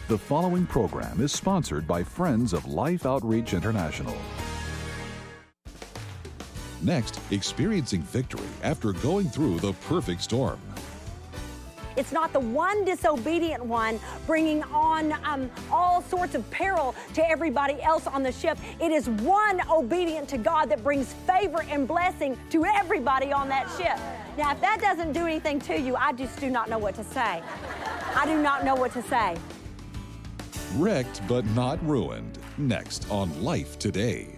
The following program is sponsored by Friends of Life Outreach International. Next, experiencing victory after going through the perfect storm. It's not the one disobedient one bringing on all sorts of peril to everybody else on the ship. It is one obedient to God that brings favor and blessing to everybody on that ship. Now, if that doesn't do anything to you, I just do not know what to say. I do not know what to say. Wrecked but not ruined. Next on Life Today.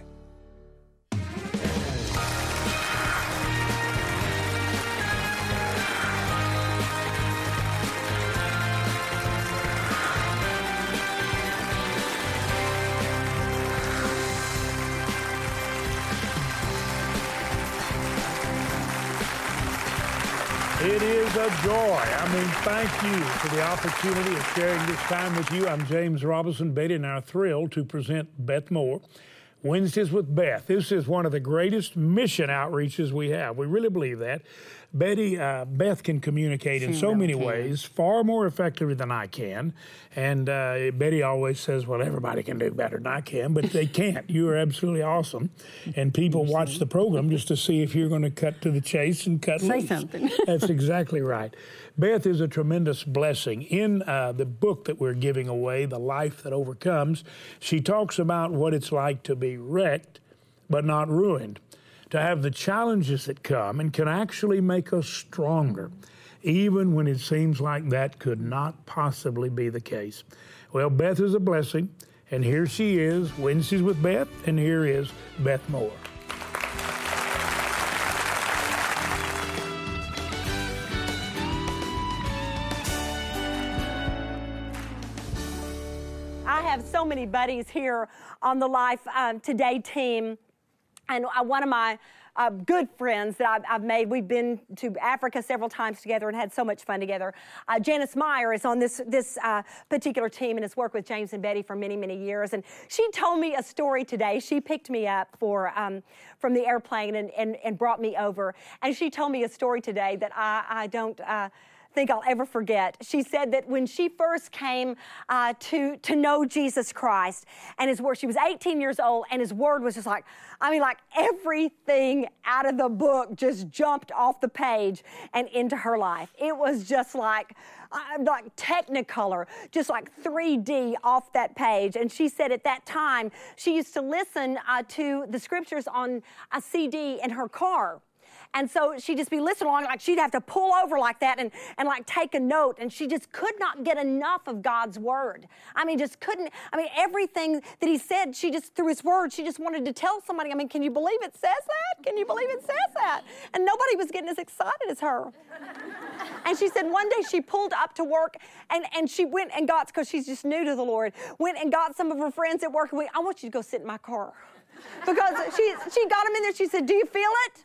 It is a joy. Thank you for the opportunity of sharing this time with you. I'm James Robinson. Betty and I are thrilled to present Beth Moore, Wednesdays with Beth. This is one of the greatest mission outreaches we have. We really believe that. Beth can communicate in so many ways, far more effectively than I can. And Betty always says, well, everybody can do better than I can, but they can't. You are absolutely awesome. And people watch the program just to see if you're going to cut to the chase and cut loose. Say something. That's exactly right. Beth is a tremendous blessing. In the book that we're giving away, The Life That Overcomes, she talks about what it's like to be wrecked but not ruined, to have the challenges that come and can actually make us stronger, even when it seems like that could not possibly be the case. Well, Beth is a blessing, and here she is, Wednesdays with Beth, and here is Beth Moore. I have so many buddies here on the Life Today team. And one of my good friends that I've made, we've been to Africa several times together and had so much fun together. Janice Meyer is on this particular team and has worked with James and Betty for many, many years. And she told me a story today. She picked me up from the airplane and brought me over. And she told me a story today that I don't think I'll ever forget. She said that when she first came to know Jesus Christ and His Word, she was 18 years old, and His Word was just like everything out of the book just jumped off the page and into her life. It was just like Technicolor, just like 3D off that page. And she said at that time, she used to listen to the scriptures on a CD in her car. And so she'd just be listening along, like she'd have to pull over like that and like take a note. And she just could not get enough of God's Word. Just couldn't. Everything that He said, she just, through His Word, she just wanted to tell somebody, can you believe it says that? Can you believe it says that? And nobody was getting as excited as her. And she said one day she pulled up to work and she went and got, because she's just new to the Lord, went and got some of her friends at work and went, I want you to go sit in my car. Because she got them in there, she said, do you feel it?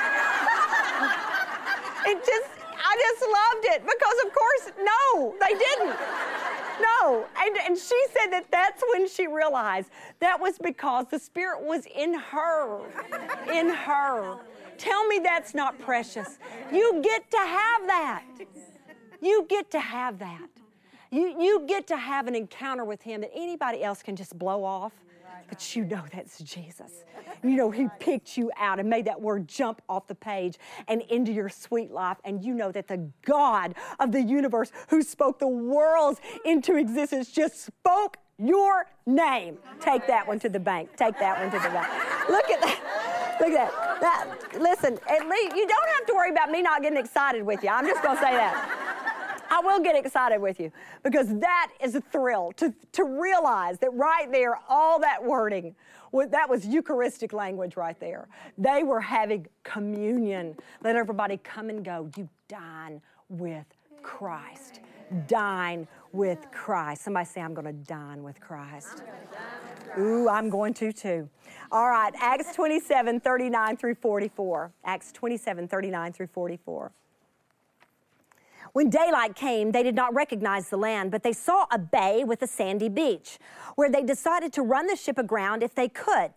I just loved it, because of course, no, they didn't. No, and she said that's when she realized that was because the Spirit was in her, in her. Tell me that's not precious. You get to have that. You get to have that. You get to have an encounter with Him that anybody else can just blow off. But you know that's Jesus. You know He picked you out and made that Word jump off the page and into your sweet life. And you know that the God of the universe, who spoke the worlds into existence, just spoke your name. Take that one to the bank. Take that one to the bank. Look at that. Look at that. Listen, at least you don't have to worry about me not getting excited with you. I'm just going to say that. I will get excited with you, because that is a thrill to realize that right there, all that wording, that was Eucharistic language right there. They were having communion. Let everybody come and go. You dine with Christ. Dine with Christ. Somebody say, I'm going to dine with Christ. Ooh, I'm going to too. All right, Acts 27, 39 through 44. Acts 27, 39 through 44. When daylight came, they did not recognize the land, but they saw a bay with a sandy beach, where they decided to run the ship aground if they could.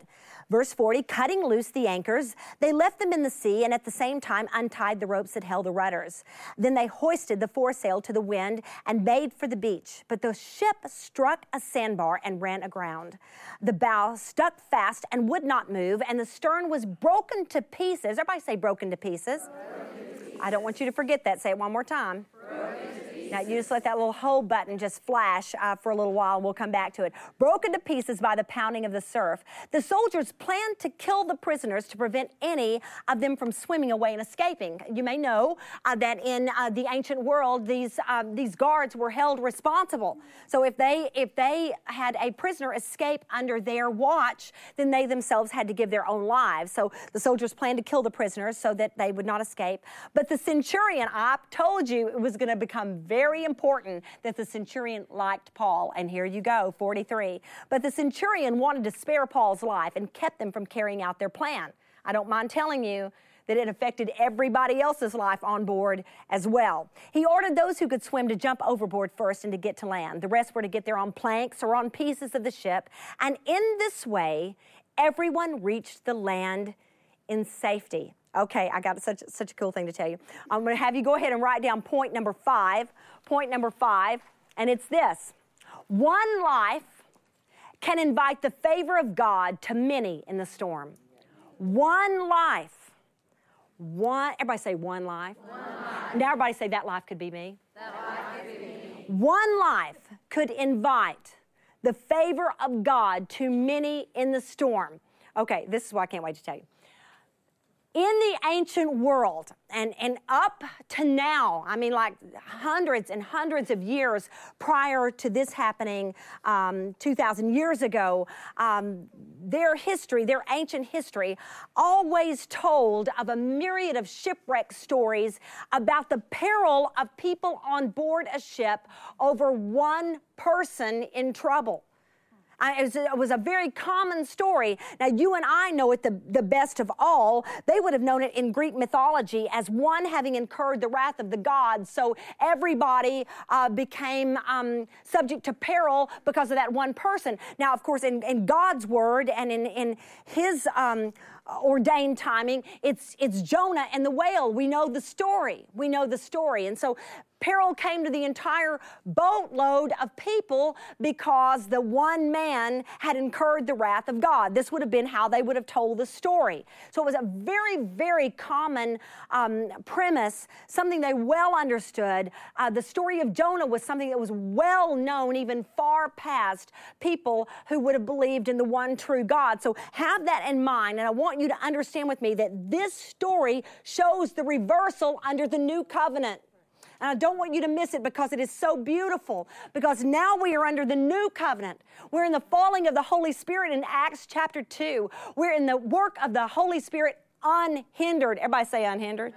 Verse 40, cutting loose the anchors, they left them in the sea and at the same time untied the ropes that held the rudders. Then they hoisted the foresail to the wind and made for the beach. But the ship struck a sandbar and ran aground. The bow stuck fast and would not move, and the stern was broken to pieces. Everybody say broken to pieces. I don't want you to forget that. Say it one more time. Now, you just let that little hold button just flash for a little while. We'll come back to it. Broken to pieces by the pounding of the surf. The soldiers planned to kill the prisoners to prevent any of them from swimming away and escaping. You may know that in the ancient world, these guards were held responsible. So if they had a prisoner escape under their watch, then they themselves had to give their own lives. So the soldiers planned to kill the prisoners so that they would not escape. But the centurion, I told you it was going to become very important that the centurion liked Paul. And here you go, 43. But the centurion wanted to spare Paul's life and kept them from carrying out their plan. I don't mind telling you that it affected everybody else's life on board as well. He ordered those who could swim to jump overboard first and to get to land. The rest were to get there on planks or on pieces of the ship. And in this way, everyone reached the land in safety. Okay, I got such a cool thing to tell you. I'm going to have you go ahead and write down point number 5. Point number 5, and it's this. One life can invite the favor of God to many in the storm. One life. Everybody say one life. One life. Now everybody say that life could be me. That life could be me. One life could invite the favor of God to many in the storm. Okay, this is what I can't wait to tell you. In the ancient world, and up to now, I mean like hundreds and hundreds of years prior to this happening 2,000 years ago, their history, their ancient history, always told of a myriad of shipwreck stories about the peril of people on board a ship over one person in trouble. It was a very common story. Now, you and I know it the best of all. They would have known it in Greek mythology as one having incurred the wrath of the gods. So everybody became subject to peril because of that one person. Now, of course, in God's word and in His ordained timing, it's Jonah and the whale. We know the story. And so peril came to the entire boatload of people because the one man had incurred the wrath of God. This would have been how they would have told the story. So it was a very, very common premise, something they well understood. The story of Jonah was something that was well known even far past people who would have believed in the one true God. So have that in mind, and I want you to understand with me that this story shows the reversal under the new covenant. And I don't want you to miss it because it is so beautiful. Because now we are under the new covenant. We're in the falling of the Holy Spirit in Acts chapter 2. We're in the work of the Holy Spirit unhindered. Everybody say unhindered.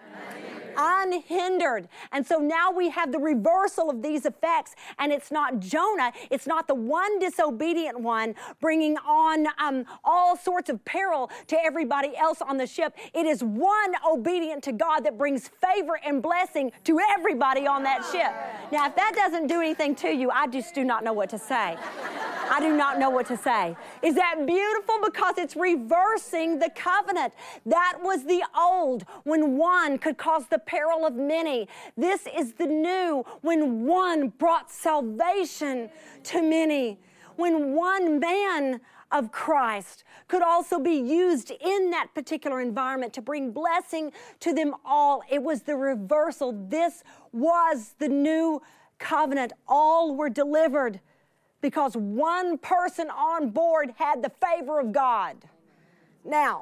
Unhindered. And so now we have the reversal of these effects, and it's not Jonah, it's not the one disobedient one bringing on all sorts of peril to everybody else on the ship. It is one obedient to God that brings favor and blessing to everybody on that ship. Now, if that doesn't do anything to you, I just do not know what to say. I do not know what to say. Is that beautiful? Because it's reversing the covenant. That was the old, when one could cause the peril of many. This is the new, when one brought salvation to many. When one man of Christ could also be used in that particular environment to bring blessing to them all. It was the reversal. This was the new covenant. All were delivered because one person on board had the favor of God. Now,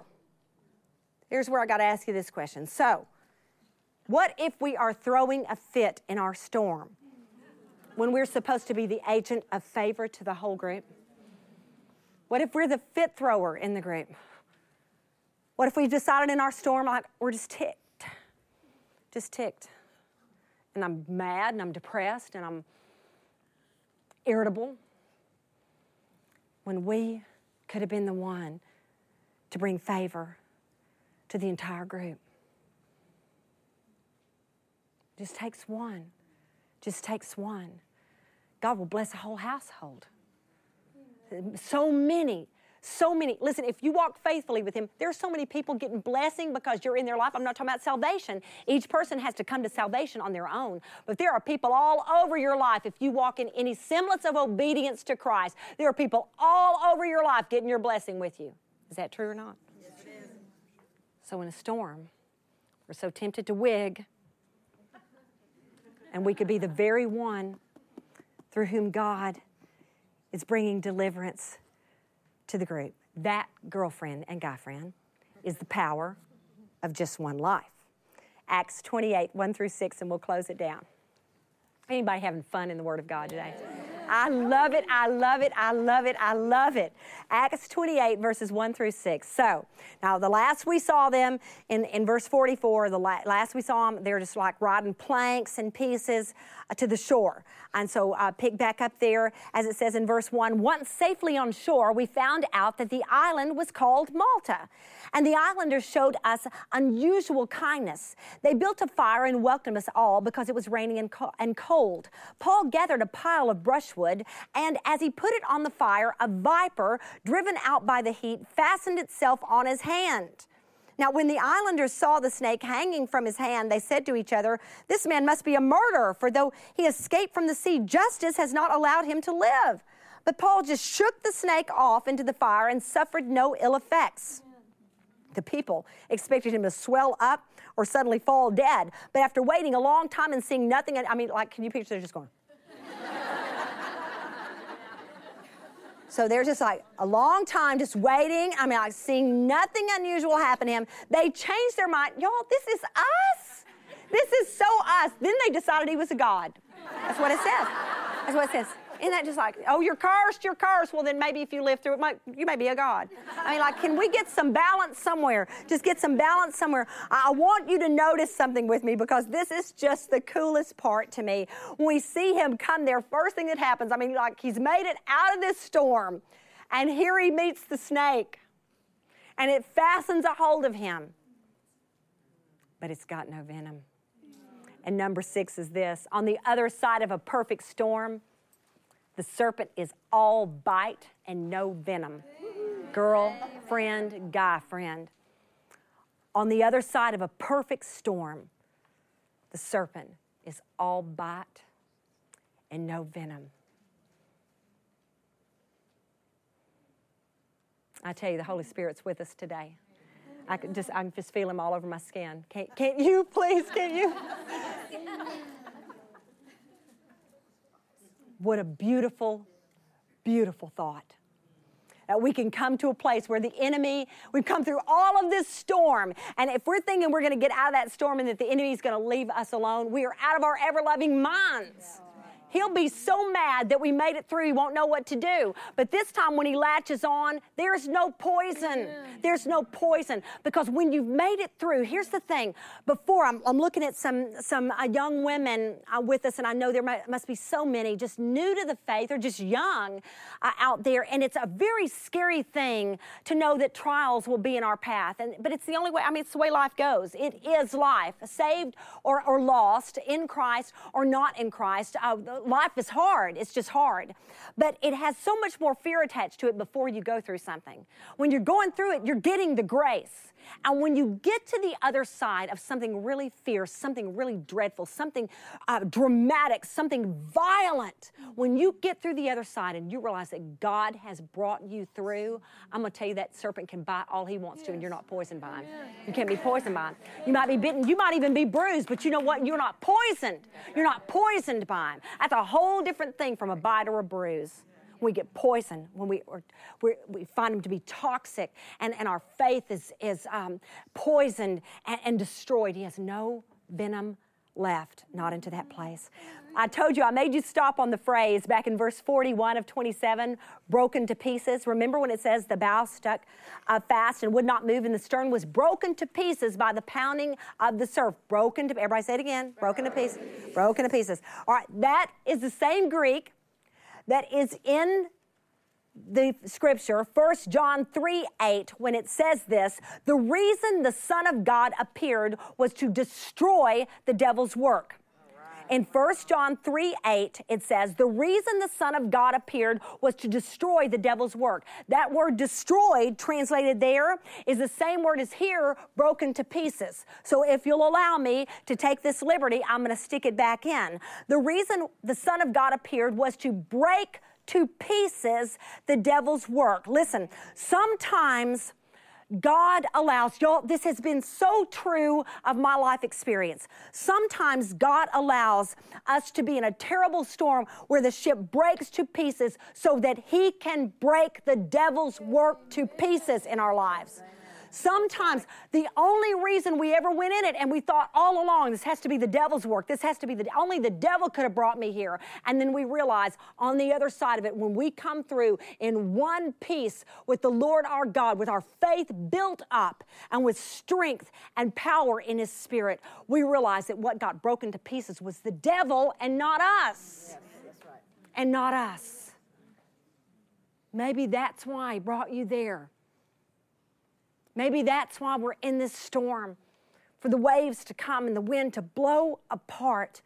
here's where I got to ask you this question. So, what if we are throwing a fit in our storm when we're supposed to be the agent of favor to the whole group? What if we're the fit thrower in the group? What if we've decided in our storm, like, we're just ticked. And I'm mad, and I'm depressed, and I'm irritable, when we could have been the one to bring favor to the entire group. Just takes one. God will bless a whole household. So many So many, listen, if you walk faithfully with him, there's so many people getting blessing because you're in their life. I'm not talking about salvation. Each person has to come to salvation on their own. But there are people all over your life, if you walk in any semblance of obedience to Christ, there are people all over your life getting your blessing with you. Is that true or not? Yes, it is. So in a storm, we're so tempted to wig, and we could be the very one through whom God is bringing deliverance to the group. That girlfriend and guy friend is the power of just one life. Acts 28, 1 through 6, and we'll close it down. Anybody having fun in the Word of God today? I love it, I love it, I love it, I love it. Acts 28, verses 1 through 6. So, now the last we saw them in verse 44, the last we saw them, they're just like riding planks and pieces to the shore. And so pick back up there, as it says in verse 1, once safely on shore, we found out that the island was called Malta. And the islanders showed us unusual kindness. They built a fire and welcomed us all because it was raining and cold. Paul gathered a pile of brushwood, and as he put it on the fire, a viper, driven out by the heat, fastened itself on his hand. Now, when the islanders saw the snake hanging from his hand, they said to each other, this man must be a murderer, for though he escaped from the sea, justice has not allowed him to live. But Paul just shook the snake off into the fire and suffered no ill effects. The people expected him to swell up or suddenly fall dead. But after waiting a long time and seeing nothing, I mean, like, can you picture they're just going? So they're just like a long time just waiting. I mean, like seeing nothing unusual happen to him. They changed their mind. Y'all, this is us. This is so us. Then they decided he was a god. That's what it says. That's what it says. Isn't that just like, oh, you're cursed, you're cursed. Well, then maybe if you live through it, you may be a god. I mean, like, can we get some balance somewhere? Just get some balance somewhere. I want you to notice something with me because this is just the coolest part to me. When we see him come there, first thing that happens, I mean, like, he's made it out of this storm, and here he meets the snake, and it fastens a hold of him, but it's got no venom. And number 6 is this. On the other side of a perfect storm, the serpent is all bite and no venom. Girl, friend, guy, friend. On the other side of a perfect storm, the serpent is all bite and no venom. I tell you, the Holy Spirit's with us today. I can just feel him all over my skin. Can't you, please, can't you? What a beautiful, beautiful thought. That we can come to a place where the enemy, we've come through all of this storm, and if we're thinking we're going to get out of that storm and that the enemy is going to leave us alone, we are out of our ever-loving minds. He'll be so mad that we made it through, he won't know what to do. But this time when he latches on, there's no poison. There's no poison. Because when you've made it through, here's the thing. Before, I'm looking at some young women with us, and I know there must be so many just new to the faith or just young out there. And it's a very scary thing to know that trials will be in our path. But it's the only way, I mean, it's the way life goes. It is life, saved or lost, in Christ or not in Christ. Life is hard. It's just hard. But it has so much more fear attached to it before you go through something. When you're going through it, you're getting the grace. And when you get to the other side of something really fierce, something really dreadful, something dramatic, something violent, when you get through the other side and you realize that God has brought you through, I'm going to tell you that serpent can bite all he wants to, and you're not poisoned by him. You can't be poisoned by him. You might be bitten. You might even be bruised, but you know what? You're not poisoned. You're not poisoned by him. That's a whole different thing from a bite or a bruise. We get poisoned, when we find them to be toxic, and our faith is poisoned and destroyed. He has no venom left, not into that place. I told you, I made you stop on the phrase back in verse 41 of 27, broken to pieces. Remember when it says the bow stuck fast and would not move, and the stern was broken to pieces by the pounding of the surf. Broken to, everybody say it again, broken to pieces. Broken to pieces. All right, that is the same Greek that is in the scripture, 1 John 3:8, when it says this, the reason the Son of God appeared was to destroy the devil's work. In 1 John 3:8, it says, the reason the Son of God appeared was to destroy the devil's work. That word destroyed, translated there, is the same word as here, broken to pieces. So if you'll allow me to take this liberty, I'm going to stick it back in. The reason the Son of God appeared was to break to pieces the devil's work. Listen, sometimes God allows, y'all, this has been so true of my life experience. Sometimes God allows us to be in a terrible storm where the ship breaks to pieces so that He can break the devil's work to pieces in our lives. Sometimes the only reason we ever went in it, and we thought all along, this has to be the devil's work. This has to be only the devil could have brought me here. And then we realize on the other side of it, when we come through in one piece with the Lord our God, with our faith built up and with strength and power in His Spirit, we realize that what got broken to pieces was the devil and not us. Yes, that's right. And not us. Maybe that's why He brought you there. Maybe that's why we're in this storm, for the waves to come and the wind to blow apart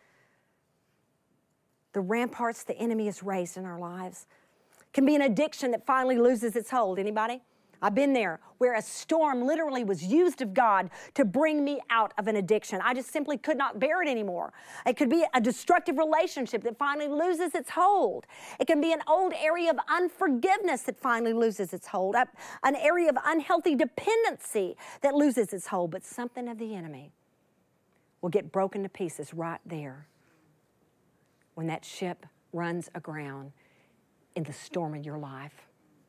the ramparts the enemy has raised in our lives. It can be an addiction that finally loses its hold. Anybody? I've been there, where a storm literally was used of God to bring me out of an addiction. I just simply could not bear it anymore. It could be a destructive relationship that finally loses its hold. It can be an old area of unforgiveness that finally loses its hold, an area of unhealthy dependency that loses its hold. But something of the enemy will get broken to pieces right there when that ship runs aground in the storm of your life.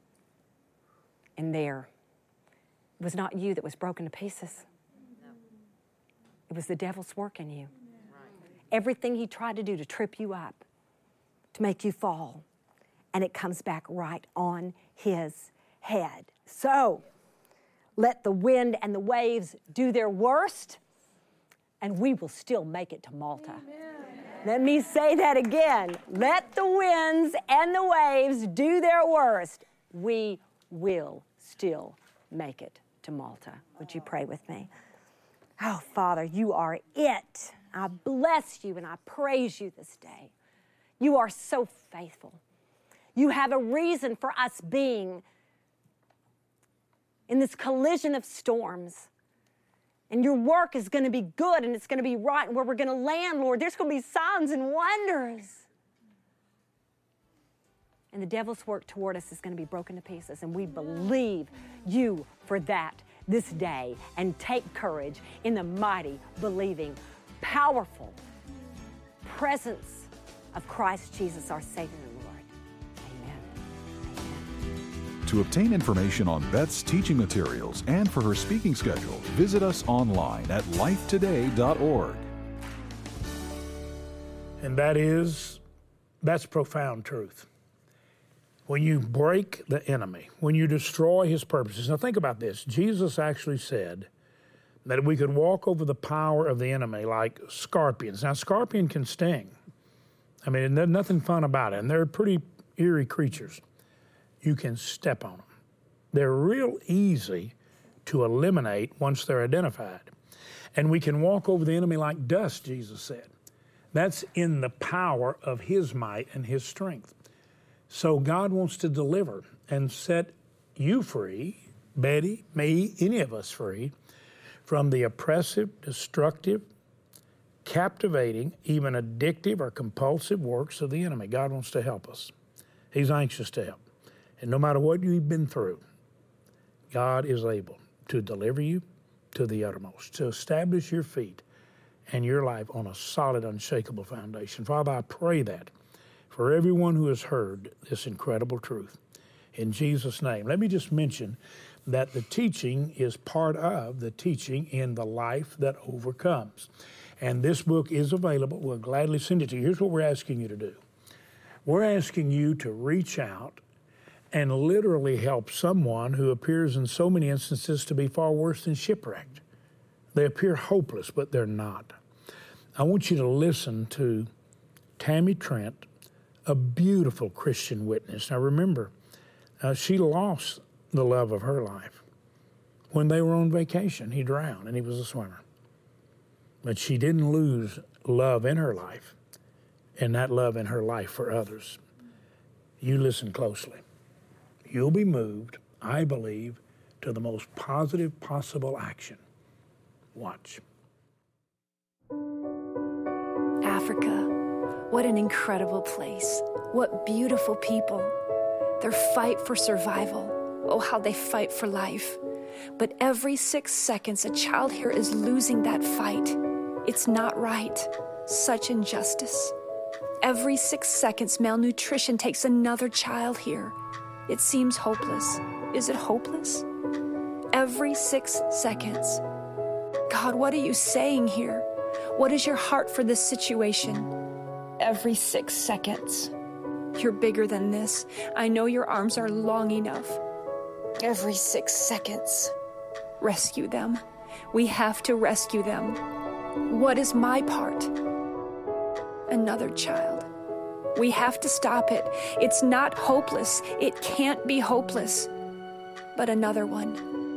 And there, it was not you that was broken to pieces. No. It was the devil's work in you. Right. Everything he tried to do to trip you up, to make you fall, and it comes back right on his head. So, let the wind and the waves do their worst, and we will still make it to Malta. Amen. Let me say that again. Let the winds and the waves do their worst. We will still make it to Malta. Would you pray with me? Oh, Father, you are it. I bless you and I praise you this day. You are so faithful. You have a reason for us being in this collision of storms. And your work is going to be good and it's going to be right. And where we're going to land, Lord, there's going to be signs and wonders. And the devil's work toward us is going to be broken to pieces. And we believe you for that this day. And take courage in the mighty, believing, powerful presence of Christ Jesus, our Savior and Lord. Amen. To obtain information on Beth's teaching materials and for her speaking schedule, visit us online at lifetoday.org. And that's profound truth. When you break the enemy, when you destroy his purposes. Now think about this. Jesus actually said that we could walk over the power of the enemy like scorpions. Now, scorpion can sting. I mean, there's nothing fun about it, and they're pretty eerie creatures. You can step on them. They're real easy to eliminate once they're identified. And we can walk over the enemy like dust, Jesus said. That's in the power of his might and his strength. So God wants to deliver and set you free, Betty, me, any of us free, from the oppressive, destructive, captivating, even addictive or compulsive works of the enemy. God wants to help us. He's anxious to help. And no matter what you've been through, God is able to deliver you to the uttermost, to establish your feet and your life on a solid, unshakable foundation. Father, I pray that for everyone who has heard this incredible truth. In Jesus' name. Let me just mention that the teaching is part of the teaching in The Life That Overcomes. And this book is available. We'll gladly send it to you. Here's what we're asking you to do. We're asking you to reach out and literally help someone who appears in so many instances to be far worse than shipwrecked. They appear hopeless, but they're not. I want you to listen to Tammy Trent, a beautiful Christian witness. Now remember, she lost the love of her life. When they were on vacation, he drowned and he was a swimmer. But she didn't lose love in her life. and that love in her life for others. You listen closely. You'll be moved, I believe, to the most positive possible action. Watch. Africa, what an incredible place. What beautiful people. Their fight for survival. Oh, how they fight for life. But every 6 seconds, a child here is losing that fight. It's not right. Such injustice. Every 6 seconds, malnutrition takes another child here. It seems hopeless. Is it hopeless? Every 6 seconds. God, what are you saying here? What is your heart for this situation? Every 6 seconds. You're bigger than this. I know your arms are long enough. Every 6 seconds. Rescue them. We have to rescue them. What is my part? Another child. We have to stop it. It's not hopeless. It can't be hopeless. But another one.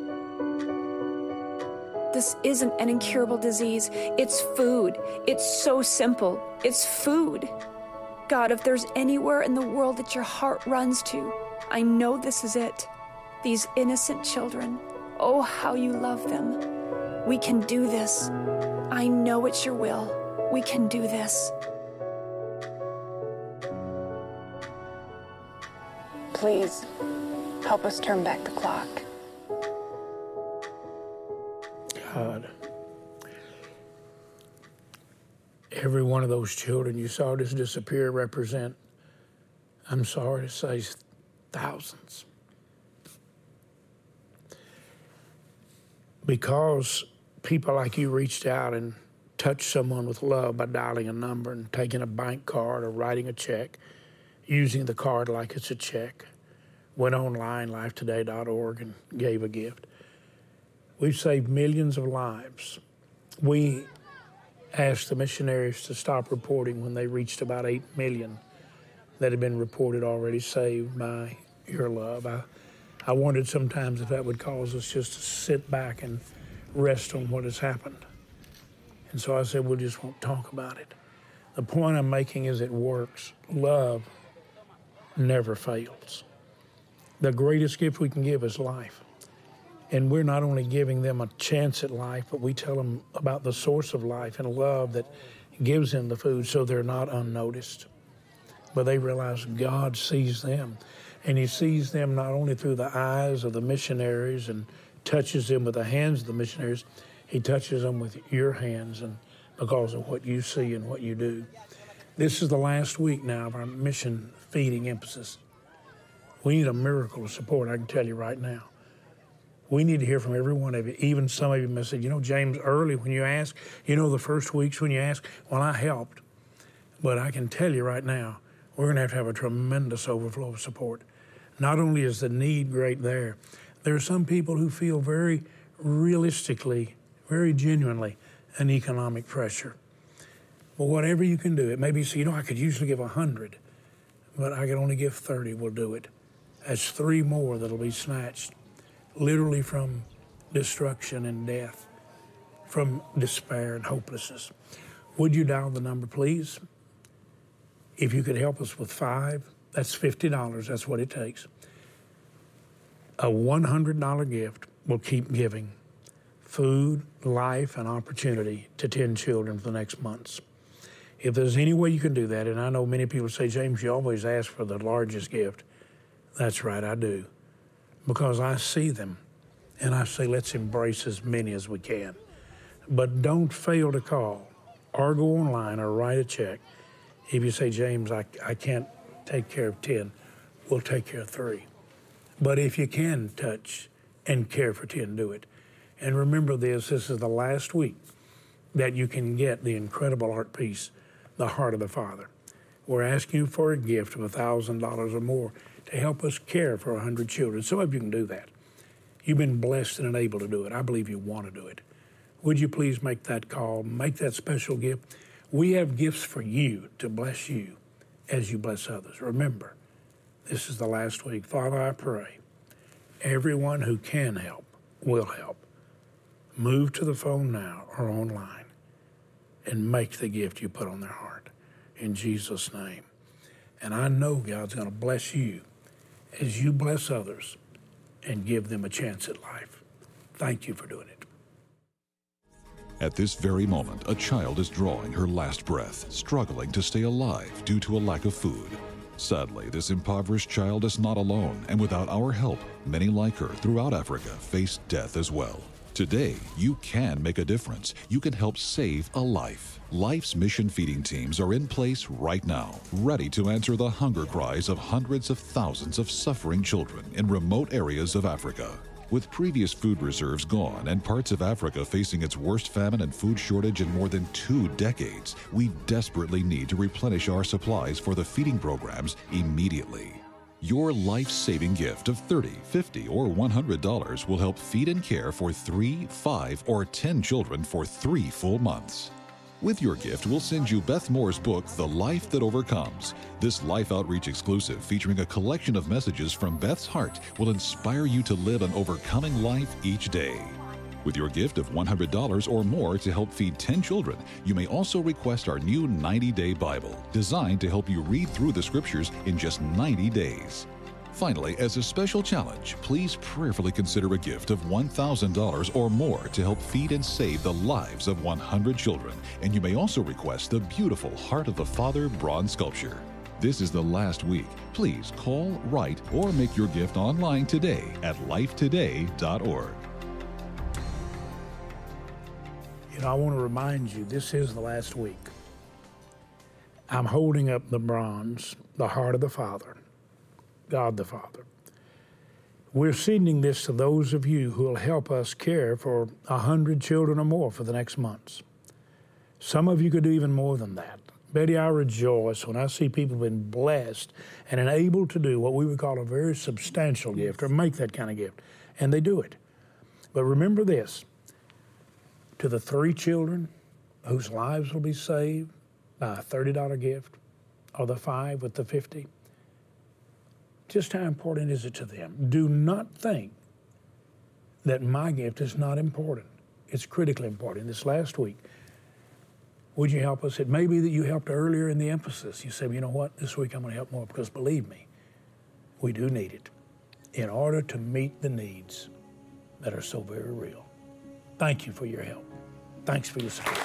This isn't an incurable disease. It's food. It's so simple. It's food. God, if there's anywhere in the world that your heart runs to, I know this is it. These innocent children. Oh, how you love them. We can do this. I know it's your will. We can do this. Please, help us turn back the clock. God, every one of those children you saw just disappear represent, I'm sorry to say, thousands. Because people like you reached out and touched someone with love by dialing a number and taking a bank card or writing a check, using the card like it's a check, went online, lifetoday.org, and gave a gift. We've saved millions of lives. We asked the missionaries to stop reporting when they reached about 8 million that had been reported already saved by your love. I wondered sometimes if that would cause us just to sit back and rest on what has happened. And so I said, we just won't talk about it. The point I'm making is it works. Love never fails. The greatest gift we can give is life. And we're not only giving them a chance at life, but we tell them about the source of life and love that gives them the food so they're not unnoticed. But they realize God sees them. And he sees them not only through the eyes of the missionaries and touches them with the hands of the missionaries, he touches them with your hands and because of what you see and what you do. This is the last week now of our mission feeding emphasis. We need a miracle of support, I can tell you right now. We need to hear from every one of you. Even some of you may say, James, early when you ask, the first weeks when you ask, well, I helped. But I can tell you right now, we're going to have a tremendous overflow of support. Not only is the need great there are some people who feel very realistically, very genuinely, an economic pressure. But whatever you can do, it may be, I could usually give 100, but I can only give 30, will do it. That's 3 more that'll be snatched, literally from destruction and death, from despair and hopelessness. Would you dial the number, please? If you could help us with 5, that's $50. That's what it takes. A $100 gift will keep giving food, life, and opportunity to 10 children for the next months. If there's any way you can do that, and I know many people say, James, you always ask for the largest gift. That's right, I do. Because I see them, and I say, let's embrace as many as we can. But don't fail to call or go online or write a check. If you say, James, I can't take care of 10, we'll take care of 3. But if you can touch and care for 10, do it. And remember this is the last week that you can get the incredible art piece, The Heart of the Father. We're asking you for a gift of $1,000 or more to help us care for 100 children. Some of you can do that. You've been blessed and able to do it. I believe you want to do it. Would you please make that call, make that special gift? We have gifts for you to bless you as you bless others. Remember, this is the last week. Father, I pray everyone who can help will help. Move to the phone now or online and make the gift you put on their heart. in Jesus' name. And I know God's going to bless you as you bless others and give them a chance at life. Thank you for doing it. At this very moment, a child is drawing her last breath, struggling to stay alive due to a lack of food. Sadly, this impoverished child is not alone, and without our help, many like her throughout Africa face death as well. Today, you can make a difference. You can help save a life. Life's mission feeding teams are in place right now, ready to answer the hunger cries of hundreds of thousands of suffering children in remote areas of Africa. With previous food reserves gone and parts of Africa facing its worst famine and food shortage in more than 2 decades, we desperately need to replenish our supplies for the feeding programs immediately. Your life-saving gift of $30, $50, or $100 will help feed and care for 3, 5, or 10 children for 3 full months. With your gift, we'll send you Beth Moore's book, The Life That Overcomes. This Life Outreach exclusive, featuring a collection of messages from Beth's heart, will inspire you to live an overcoming life each day. With your gift of $100 or more to help feed 10 children, you may also request our new 90-Day Bible, designed to help you read through the Scriptures in just 90 days. Finally, as a special challenge, please prayerfully consider a gift of $1,000 or more to help feed and save the lives of 100 children. And you may also request the beautiful Heart of the Father bronze sculpture. This is the last week. Please call, write, or make your gift online today at lifetoday.org. You know, I want to remind you, this is the last week. I'm holding up the bronze, the Heart of the Father, God the Father. We're sending this to those of you who will help us care for 100 children or more for the next months. Some of you could do even more than that. Betty, I rejoice when I see people who've been blessed and enabled to do what we would call a very substantial gift, or make that kind of gift, and they do it. But remember this, to the 3 children whose lives will be saved by a $30 gift, or the 5 with the 50, just how important is it to them? Do not think that my gift is not important. It's critically important. This last week, would you help us? It may be that you helped earlier in the emphasis. You said, you know what, this week I'm going to help more, because believe me, we do need it in order to meet the needs that are so very real. Thank you for your help. Thanks for your support.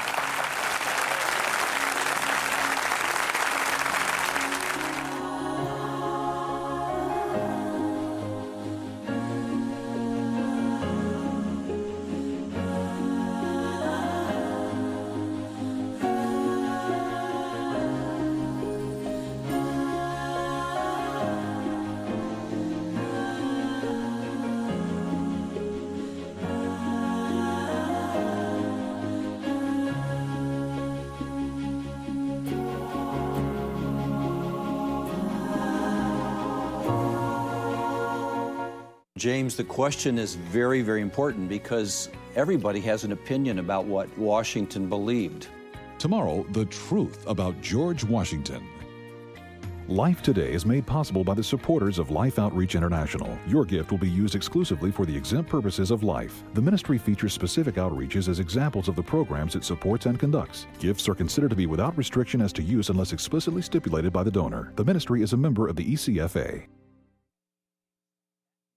James, the question is very, very important, because everybody has an opinion about what Washington believed. Tomorrow, the truth about George Washington. Life Today is made possible by the supporters of Life Outreach International. Your gift will be used exclusively for the exempt purposes of life. The ministry features specific outreaches as examples of the programs it supports and conducts. Gifts are considered to be without restriction as to use unless explicitly stipulated by the donor. The ministry is a member of the ECFA.